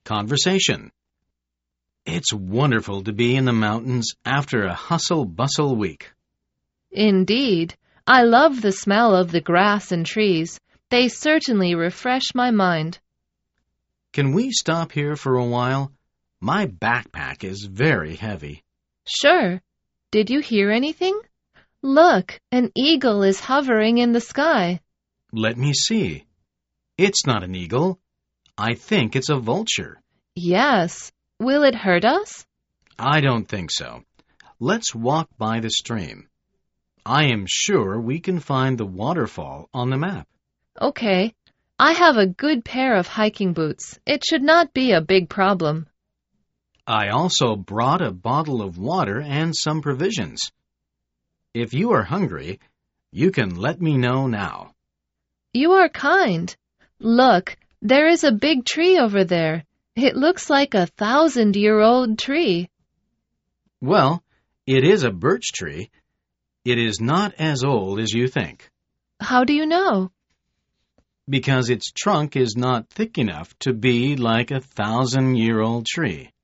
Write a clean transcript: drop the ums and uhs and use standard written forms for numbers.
Conversation. It's wonderful to be in the mountains after a hustle-bustle week. Indeed, I love the smell of the grass and trees. They certainly refresh my mind. Can we stop here for a while? My backpack is very heavy. Sure. Did you hear anything? Look, an eagle is hovering in the sky. Let me see. It's not an eagle. I think it's a vulture. Yes. Will it hurt us? I don't think so. Let's walk by the stream. I am sure we can find the waterfall on the map. Okay. I have a good pair of hiking boots. It should not be a big problem. I also brought a bottle of water and some provisions. If you are hungry, you can let me know now. You are kind. Look, there is a big tree over there. It looks like a 1,000-year-old tree. Well, it is a birch tree. It is not as old as you think. How do you know? Because its trunk is not thick enough to be like a 1,000-year-old tree.